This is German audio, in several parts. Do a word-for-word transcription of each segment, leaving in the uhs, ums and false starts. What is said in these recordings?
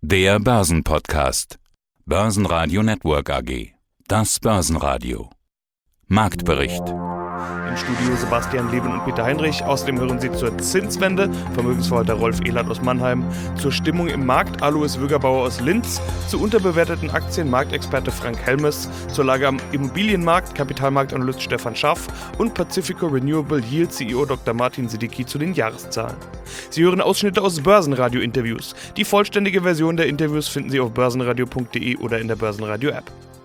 Der Börsenpodcast. Börsenradio Network A G. Das Börsenradio. Marktbericht. Im Studio Sebastian Leben und Peter Heinrich. Außerdem hören Sie zur Zinswende Vermögensverwalter Rolf Ehlert aus Mannheim, zur Stimmung im Markt Alois Wögerbauer aus Linz, zu unterbewerteten Aktien Marktexperte Frank Helmes, zur Lage am Immobilienmarkt Kapitalmarktanalyst Stefan Schaff und Pacifico Renewable Yield C E O Doktor Martin Siddiqui zu den Jahreszahlen. Sie hören Ausschnitte aus Börsenradio-Interviews. Die vollständige Version der Interviews finden Sie auf börsenradio punkt de oder in der Börsenradio-App.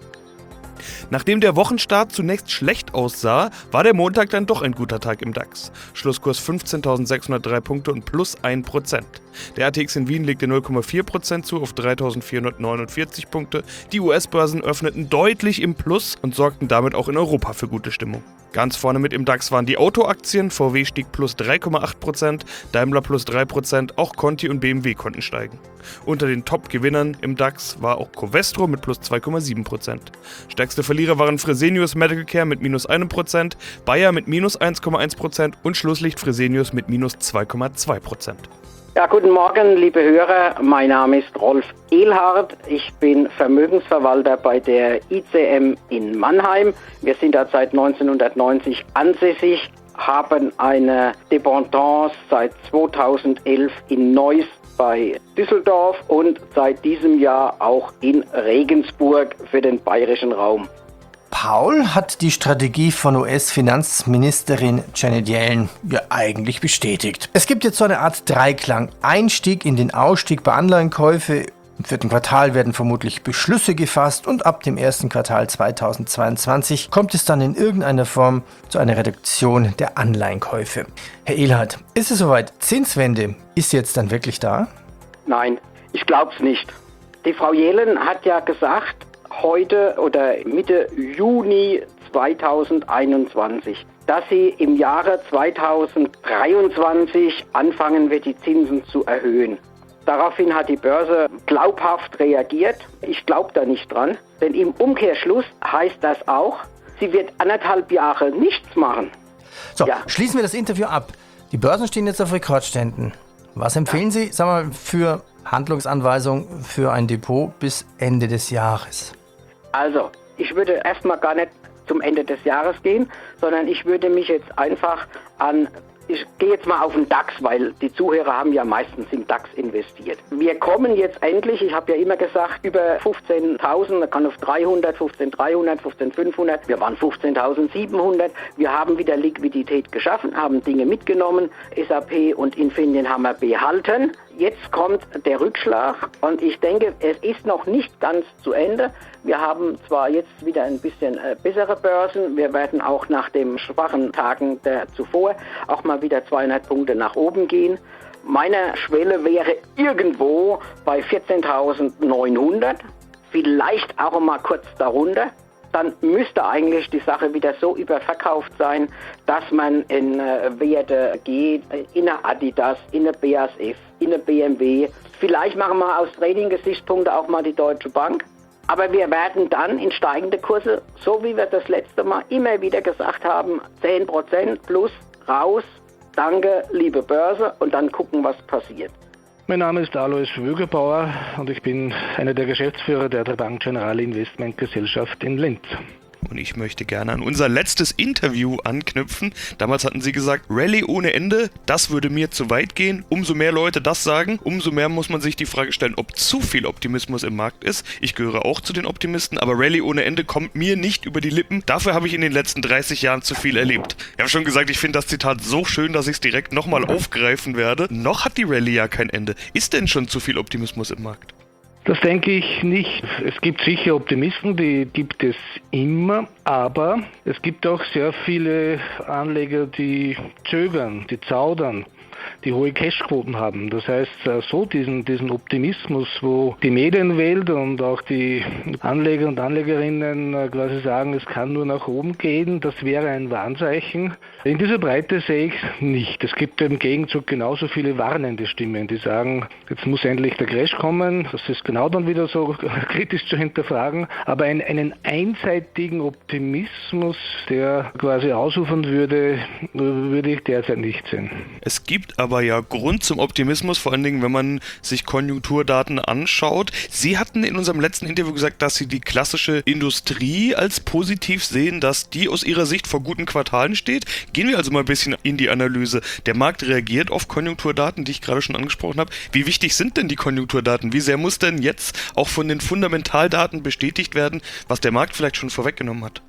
Nachdem der Wochenstart zunächst schlecht aussah, war der Montag dann doch ein guter Tag im DAX. Schlusskurs fünfzehntausendsechshundertdrei Punkte und plus ein Prozent. Der A T X in Wien legte null Komma vier Prozent zu auf dreitausendvierhundertneunundvierzig Punkte. Die U S-Börsen öffneten deutlich im Plus und sorgten damit auch in Europa für gute Stimmung. Ganz vorne mit im DAX waren die Autoaktien. V W stieg plus drei Komma acht Prozent, Daimler plus drei Prozent, auch Conti und B M W konnten steigen. Unter den Top-Gewinnern im DAX war auch Covestro mit plus zwei Komma sieben Prozent. Stärkste Verlierer waren Fresenius Medical Care mit minus einem Prozent, Bayer mit minus eins Komma eins Prozent und Schlusslicht Fresenius mit minus zwei Komma zwei Prozent. Ja, guten Morgen, liebe Hörer. Mein Name ist Rolf Ehlhardt. Ich bin Vermögensverwalter bei der I C M in Mannheim. Wir sind da seit neunzehnhundertneunzig ansässig, haben eine Dependance seit zweitausendelf in Neuss bei Düsseldorf und seit diesem Jahr auch in Regensburg für den bayerischen Raum. Paul hat die Strategie von U S-Finanzministerin Janet Yellen ja eigentlich bestätigt. Es gibt jetzt so eine Art Dreiklang. Einstieg in den Ausstieg bei Anleihenkäufe. Im vierten Quartal werden vermutlich Beschlüsse gefasst und ab dem ersten Quartal zweitausendzweiundzwanzig kommt es dann in irgendeiner Form zu einer Reduktion der Anleihenkäufe. Herr Ehlhardt, ist es soweit? Zinswende ist jetzt dann wirklich da? Nein, ich glaube es nicht. Die Frau Yellen hat ja gesagt, heute oder Mitte Juni zweitausendeinundzwanzig, dass sie im Jahre zweitausenddreiundzwanzig anfangen wird, die Zinsen zu erhöhen. Daraufhin hat die Börse glaubhaft reagiert. Ich glaube da nicht dran, denn im Umkehrschluss heißt das auch, sie wird anderthalb Jahre nichts machen. So, ja. Schließen wir das Interview ab. Die Börsen stehen jetzt auf Rekordständen. Was empfehlen Sie, sagen wir mal, für Handlungsanweisung für ein Depot bis Ende des Jahres? Also, ich würde erstmal gar nicht zum Ende des Jahres gehen, sondern ich würde mich jetzt einfach an, ich gehe jetzt mal auf den DAX, weil die Zuhörer haben ja meistens im DAX investiert. Wir kommen jetzt endlich, ich habe ja immer gesagt, über fünfzehntausend, man kann auf dreihundert, fünfzehntausenddreihundert, fünfzehntausendfünfhundert, wir waren fünfzehntausendsiebenhundert, wir haben wieder Liquidität geschaffen, haben Dinge mitgenommen, S A P und Infineon haben wir behalten. Jetzt kommt der Rückschlag und ich denke, es ist noch nicht ganz zu Ende. Wir haben zwar jetzt wieder ein bisschen äh, bessere Börsen, wir werden auch nach den schwachen Tagen der zuvor auch mal wieder zweihundert Punkte nach oben gehen. Meine Schwelle wäre irgendwo bei vierzehntausendneunhundert, vielleicht auch mal kurz darunter. Dann müsste eigentlich die Sache wieder so überverkauft sein, dass man in äh, Werte geht, in eine Adidas, in eine B A S F, in eine B M W. Vielleicht machen wir aus Trading-Gesichtspunkten auch mal die Deutsche Bank. Aber wir werden dann in steigende Kurse, so wie wir das letzte Mal immer wieder gesagt haben, zehn Prozent plus raus. Danke, liebe Börse, und dann gucken, was passiert. Mein Name ist Alois Wögerbauer und ich bin einer der Geschäftsführer der Bank Generali Investment Gesellschaft in Linz. Und ich möchte gerne an unser letztes Interview anknüpfen. Damals hatten Sie gesagt, Rallye ohne Ende, das würde mir zu weit gehen. Umso mehr Leute das sagen, umso mehr muss man sich die Frage stellen, ob zu viel Optimismus im Markt ist. Ich gehöre auch zu den Optimisten, aber Rallye ohne Ende kommt mir nicht über die Lippen. Dafür habe ich in den letzten dreißig Jahren zu viel erlebt. Ich habe schon gesagt, ich finde das Zitat so schön, dass ich es direkt nochmal aufgreifen werde. Noch hat die Rallye ja kein Ende. Ist denn schon zu viel Optimismus im Markt? Das denke ich nicht. Es gibt sicher Optimisten, die gibt es immer, aber es gibt auch sehr viele Anleger, die zögern, die zaudern, die hohe Cashquoten haben. Das heißt, so diesen, diesen Optimismus, wo die Medienwelt und auch die Anleger und Anlegerinnen quasi sagen, es kann nur nach oben gehen, das wäre ein Warnzeichen. In dieser Breite sehe ich es nicht. Es gibt im Gegenzug genauso viele warnende Stimmen, die sagen, jetzt muss endlich der Crash kommen. Das ist genau dann wieder so kritisch zu hinterfragen. Aber ein, einen einseitigen Optimismus, der quasi ausufern würde, würde ich derzeit nicht sehen. Es gibt aber aber ja Grund zum Optimismus, vor allen Dingen, wenn man sich Konjunkturdaten anschaut. Sie hatten in unserem letzten Interview gesagt, dass Sie die klassische Industrie als positiv sehen, dass die aus Ihrer Sicht vor guten Quartalen steht. Gehen wir also mal ein bisschen in die Analyse. Der Markt reagiert auf Konjunkturdaten, die ich gerade schon angesprochen habe. Wie wichtig sind denn die Konjunkturdaten? Wie sehr muss denn jetzt auch von den Fundamentaldaten bestätigt werden, was der Markt vielleicht schon vorweggenommen hat?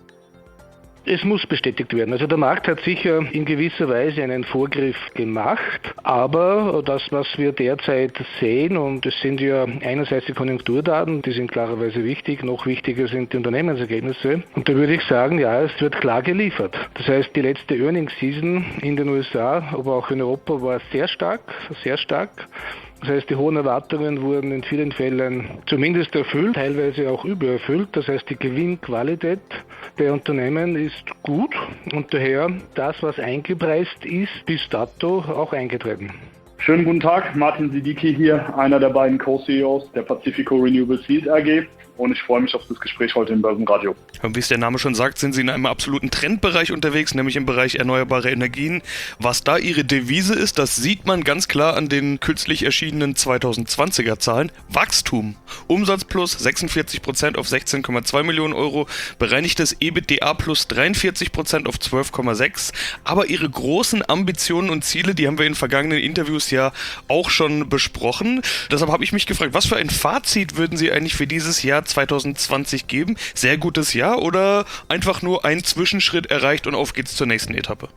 Es muss bestätigt werden. Also der Markt hat sicher in gewisser Weise einen Vorgriff gemacht, aber das, was wir derzeit sehen, und es sind ja einerseits die Konjunkturdaten, die sind klarerweise wichtig, noch wichtiger sind die Unternehmensergebnisse. Und da würde ich sagen, ja, es wird klar geliefert. Das heißt, die letzte Earnings Season in den U S A, aber auch in Europa war sehr stark, sehr stark. Das heißt, die hohen Erwartungen wurden in vielen Fällen zumindest erfüllt, teilweise auch übererfüllt. Das heißt, die Gewinnqualität der Unternehmen ist gut und daher das, was eingepreist ist, bis dato auch eingetreten. Schönen guten Tag, Martin Siddiqui hier, einer der beiden Co-C E Os der Pacifico Renewable Seed A G. Und ich freue mich auf das Gespräch heute im Börsenradio. Und wie es der Name schon sagt, sind Sie in einem absoluten Trendbereich unterwegs, nämlich im Bereich erneuerbare Energien. Was da Ihre Devise ist, das sieht man ganz klar an den kürzlich erschienenen zweitausendzwanziger Zahlen. Wachstum. Umsatz plus sechsundvierzig Prozent auf sechzehn Komma zwei Millionen Euro, bereinigtes EBITDA plus dreiundvierzig Prozent auf zwölf Komma sechs. Aber Ihre großen Ambitionen und Ziele, die haben wir in vergangenen Interviews ja auch schon besprochen. Deshalb habe ich mich gefragt, was für ein Fazit würden Sie eigentlich für dieses Jahr zweitausendzwanzig geben? Sehr gutes Jahr oder einfach nur ein Zwischenschritt erreicht und auf geht's zur nächsten Etappe?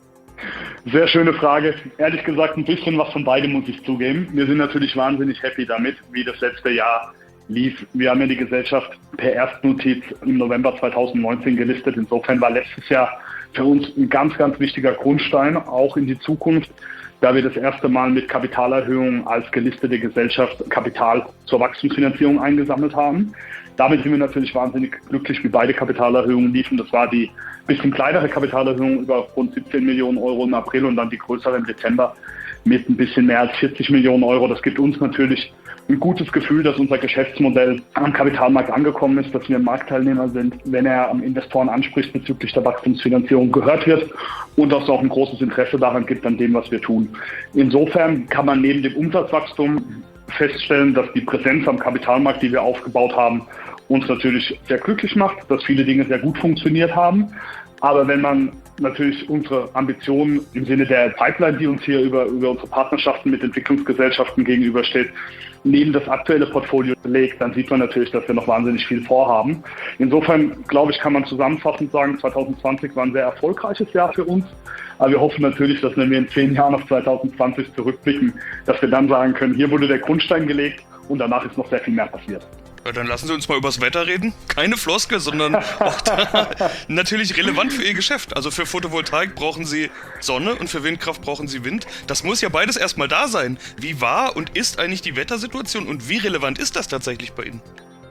Sehr schöne Frage. Ehrlich gesagt, ein bisschen was von beidem muss ich zugeben. Wir sind natürlich wahnsinnig happy damit, wie das letzte Jahr lief. Wir haben ja die Gesellschaft per Erstnotiz im November zweitausendneunzehn gelistet. Insofern war letztes Jahr für uns ein ganz, ganz wichtiger Grundstein, auch in die Zukunft, da wir das erste Mal mit Kapitalerhöhungen als gelistete Gesellschaft Kapital zur Wachstumsfinanzierung eingesammelt haben. Damit sind wir natürlich wahnsinnig glücklich, wie beide Kapitalerhöhungen liefen. Das war die bisschen kleinere Kapitalerhöhung über rund siebzehn Millionen Euro im April und dann die größere im Dezember mit ein bisschen mehr als vierzig Millionen Euro. Das gibt uns natürlich ein gutes Gefühl, dass unser Geschäftsmodell am Kapitalmarkt angekommen ist, dass wir Marktteilnehmer sind, wenn er am Investoren anspricht bezüglich der Wachstumsfinanzierung gehört wird und dass es auch ein großes Interesse daran gibt, an dem, was wir tun. Insofern kann man neben dem Umsatzwachstum feststellen, dass die Präsenz am Kapitalmarkt, die wir aufgebaut haben, uns natürlich sehr glücklich macht, dass viele Dinge sehr gut funktioniert haben. Aber wenn man natürlich unsere Ambitionen im Sinne der Pipeline, die uns hier über, über unsere Partnerschaften mit Entwicklungsgesellschaften gegenübersteht, neben das aktuelle Portfolio legt, dann sieht man natürlich, dass wir noch wahnsinnig viel vorhaben. Insofern, glaube ich, kann man zusammenfassend sagen, zweitausendzwanzig war ein sehr erfolgreiches Jahr für uns. Aber wir hoffen natürlich, dass wenn wir in zehn Jahren auf zweitausendzwanzig zurückblicken, dass wir dann sagen können, hier wurde der Grundstein gelegt und danach ist noch sehr viel mehr passiert. Ja, dann lassen Sie uns mal übers Wetter reden. Keine Floskel, sondern auch da natürlich relevant für Ihr Geschäft. Also für Photovoltaik brauchen Sie Sonne und für Windkraft brauchen Sie Wind. Das muss ja beides erstmal da sein. Wie war und ist eigentlich die Wettersituation und wie relevant ist das tatsächlich bei Ihnen?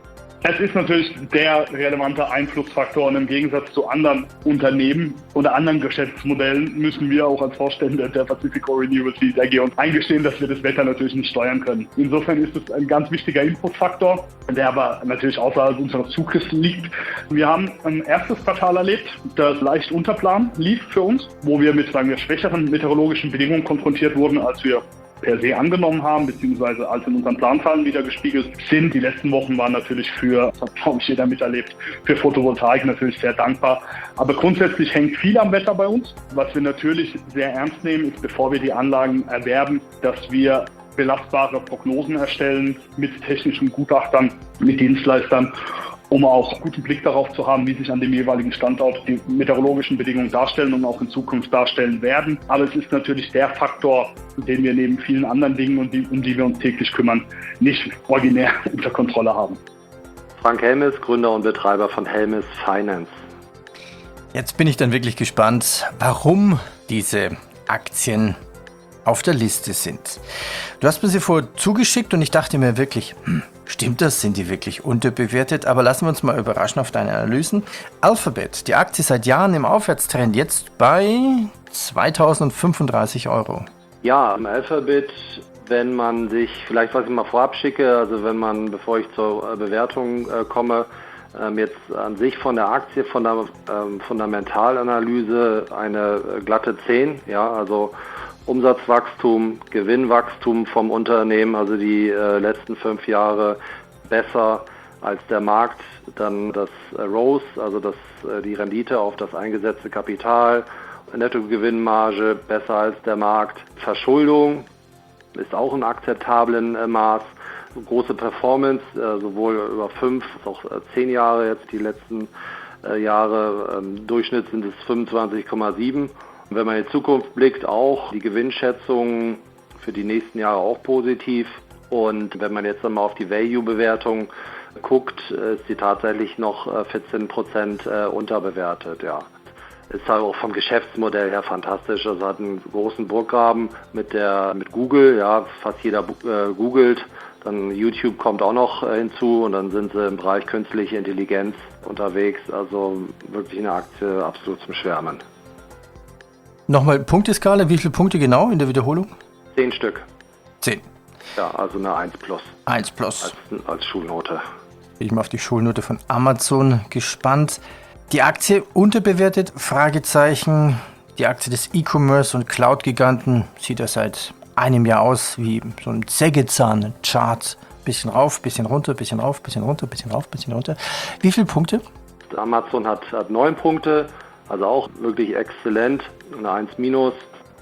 Es ist natürlich der relevante Einflussfaktor und im Gegensatz zu anderen Unternehmen oder anderen Geschäftsmodellen müssen wir auch als Vorstände der Pacifico Renewable Seed A G uns eingestehen, dass wir das Wetter natürlich nicht steuern können. Insofern ist es ein ganz wichtiger Inputfaktor, der aber natürlich außerhalb unseres Zugriffs liegt. Wir haben ein erstes Quartal erlebt, das leicht unter Plan lief für uns, wo wir mit, sagen wir, schwächeren meteorologischen Bedingungen konfrontiert wurden, als wir per se angenommen haben, beziehungsweise als in unseren Planzahlen wieder gespiegelt sind. Die letzten Wochen waren natürlich für, das hat glaube ich jeder miterlebt, für Photovoltaik natürlich sehr dankbar. Aber grundsätzlich hängt viel am Wetter bei uns. Was wir natürlich sehr ernst nehmen, ist, bevor wir die Anlagen erwerben, dass wir belastbare Prognosen erstellen mit technischen Gutachtern, mit Dienstleistern, um auch guten Blick darauf zu haben, wie sich an dem jeweiligen Standort die meteorologischen Bedingungen darstellen und auch in Zukunft darstellen werden. Aber es ist natürlich der Faktor, den wir neben vielen anderen Dingen, um die, um die wir uns täglich kümmern, nicht originär unter Kontrolle haben. Frank Helmes, Gründer und Betreiber von Helmes Finance. Jetzt bin ich dann wirklich gespannt, warum diese Aktien auf der Liste sind. Du hast mir sie vorher zugeschickt und ich dachte mir wirklich, hm, stimmt das? Sind die wirklich unterbewertet? Aber lassen wir uns mal überraschen auf deine Analysen. Alphabet, die Aktie seit Jahren im Aufwärtstrend, jetzt bei zweitausendfünfunddreißig Euro. Ja, im Alphabet, wenn man sich, vielleicht was ich mal vorab schicke, also wenn man, bevor ich zur Bewertung äh, komme, ähm, jetzt an sich von der Aktie, von der ähm, Fundamentalanalyse eine glatte zehn, ja, also Umsatzwachstum, Gewinnwachstum vom Unternehmen, also die äh, letzten fünf Jahre besser als der Markt. Dann das äh, R O S, also das, äh, die Rendite auf das eingesetzte Kapital, Nettogewinnmarge besser als der Markt. Verschuldung ist auch in akzeptablen äh, Maß. Große Performance, äh, sowohl über fünf als auch äh, zehn Jahre, jetzt die letzten äh, Jahre. Ähm, Durchschnitt sind es fünfundzwanzig Komma sieben. Und wenn man in die Zukunft blickt, auch die Gewinnschätzungen für die nächsten Jahre auch positiv. Und wenn man jetzt einmal auf die Value-Bewertung guckt, ist sie tatsächlich noch vierzehn Prozent unterbewertet. Ja. Ist halt auch vom Geschäftsmodell her fantastisch. Also hat einen großen Burggraben mit der mit Google, ja, fast jeder äh, googelt. Dann YouTube kommt auch noch äh, hinzu und dann sind sie im Bereich künstliche Intelligenz unterwegs. Also wirklich eine Aktie absolut zum Schwärmen. Nochmal Punkteskala, wie viele Punkte genau in der Wiederholung? Zehn Stück. Zehn. Ja, also eine eins plus. eins plus. Als, als Schulnote. Bin ich mal auf die Schulnote von Amazon gespannt. Die Aktie unterbewertet? Fragezeichen. Die Aktie des E-Commerce und Cloud-Giganten sieht ja seit einem Jahr aus wie so ein Sägezahn-Chart. Bisschen rauf, bisschen runter, bisschen rauf, bisschen runter, bisschen rauf, bisschen runter. Wie viele Punkte? Amazon hat, hat neun Punkte, also auch wirklich exzellent, eine eins minus.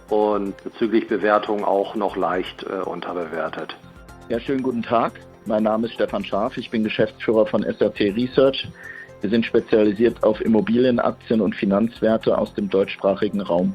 Und bezüglich Bewertung auch noch leicht äh, unterbewertet. Ja, schönen guten Tag. Mein Name ist Stefan Scharf. Ich bin Geschäftsführer von S R T Research. Wir sind spezialisiert auf Immobilienaktien und Finanzwerte aus dem deutschsprachigen Raum.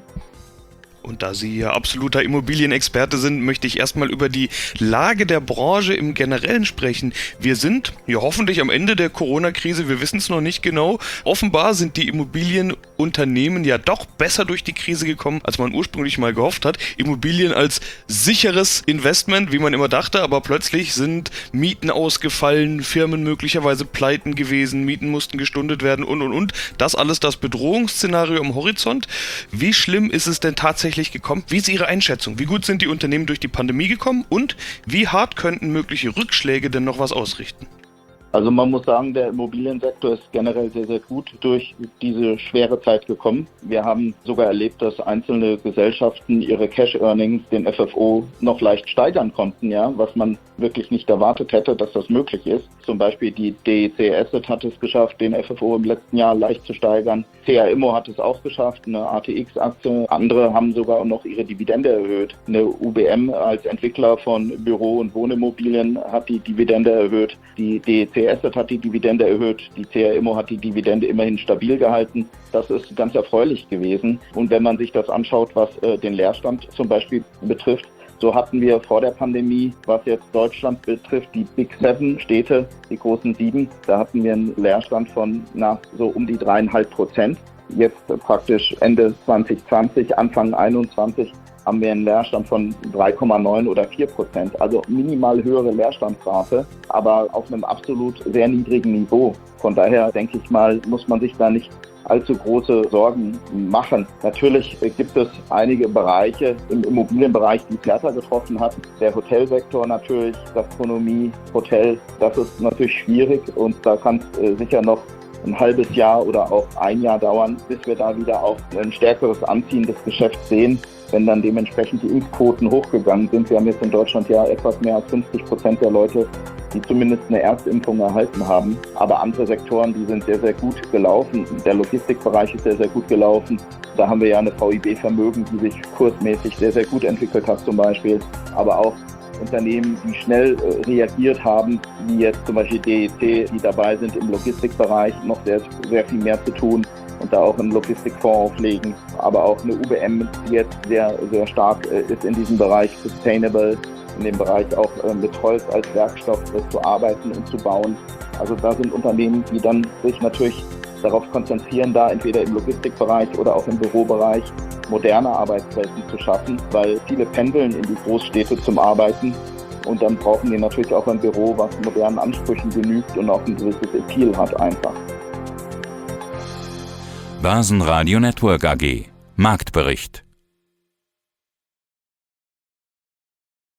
Und da Sie ja absoluter Immobilienexperte sind, möchte ich erstmal über die Lage der Branche im Generellen sprechen. Wir sind ja hoffentlich am Ende der Corona-Krise, wir wissen es noch nicht genau. Offenbar sind die Immobilienunternehmen ja doch besser durch die Krise gekommen, als man ursprünglich mal gehofft hat. Immobilien als sicheres Investment, wie man immer dachte, aber plötzlich sind Mieten ausgefallen, Firmen möglicherweise pleiten gewesen, Mieten mussten gestundet werden und und und. Das alles das Bedrohungsszenario am Horizont. Wie schlimm ist es denn tatsächlich gekommen? Wie ist Ihre Einschätzung? Wie gut sind die Unternehmen durch die Pandemie gekommen und wie hart könnten mögliche Rückschläge denn noch was ausrichten? Also man muss sagen, der Immobiliensektor ist generell sehr, sehr gut durch diese schwere Zeit gekommen. Wir haben sogar erlebt, dass einzelne Gesellschaften ihre Cash-Earnings, den F F O, noch leicht steigern konnten, ja, was man wirklich nicht erwartet hätte, dass das möglich ist. Zum Beispiel die D E C Asset hat es geschafft, den F F O im letzten Jahr leicht zu steigern. C R Immo hat es auch geschafft, eine A T X-Aktie. Andere haben sogar noch ihre Dividende erhöht. Eine U B M als Entwickler von Büro- und Wohnimmobilien hat die Dividende erhöht. Die D E C Asset hat die Dividende erhöht. Die C R Immo hat die Dividende immerhin stabil gehalten. Das ist ganz erfreulich gewesen. Und wenn man sich das anschaut, was äh, den Leerstand zum Beispiel betrifft, so hatten wir vor der Pandemie, was jetzt Deutschland betrifft, die Big Seven Städte, die großen sieben, da hatten wir einen Leerstand von na, so um die dreieinhalb Prozent. Jetzt äh, praktisch Ende zwanzig zwanzig, Anfang einundzwanzig haben wir einen Leerstand von drei Komma neun oder vier Prozent. Also minimal höhere Leerstandsrate, aber auf einem absolut sehr niedrigen Niveau. Von daher denke ich mal, muss man sich da nicht allzu große Sorgen machen. Natürlich gibt es einige Bereiche im Immobilienbereich, die es härter getroffen hat. Der Hotelsektor natürlich, Gastronomie, Hotel, das ist natürlich schwierig und da kann es äh, sicher noch ein halbes Jahr oder auch ein Jahr dauern, bis wir da wieder auch ein stärkeres Anziehen des Geschäfts sehen, wenn dann dementsprechend die Impfquoten hochgegangen sind. Wir haben jetzt in Deutschland ja etwas mehr als fünfzig Prozent der Leute, die zumindest eine Erstimpfung erhalten haben. Aber andere Sektoren, die sind sehr, sehr gut gelaufen. Der Logistikbereich ist sehr, sehr gut gelaufen. Da haben wir ja eine V I B-Vermögen, die sich kursmäßig sehr, sehr gut entwickelt hat zum Beispiel. Aber auch Unternehmen, die schnell äh, reagiert haben, wie jetzt zum Beispiel D E C, die dabei sind im Logistikbereich noch sehr, sehr viel mehr zu tun und da auch einen Logistikfonds auflegen. Aber auch eine U B M, die jetzt sehr, sehr stark äh, ist in diesem Bereich Sustainable, in dem Bereich auch äh, mit Holz als Werkstoff äh, zu arbeiten und zu bauen. Also da sind Unternehmen, die dann sich natürlich darauf konzentrieren, da entweder im Logistikbereich oder auch im Bürobereich moderne Arbeitswelten zu schaffen, weil viele pendeln in die Großstädte zum Arbeiten und dann brauchen die natürlich auch ein Büro, was modernen Ansprüchen genügt und auch ein gewisses Appeal hat einfach. Börsenradio Network A G Marktbericht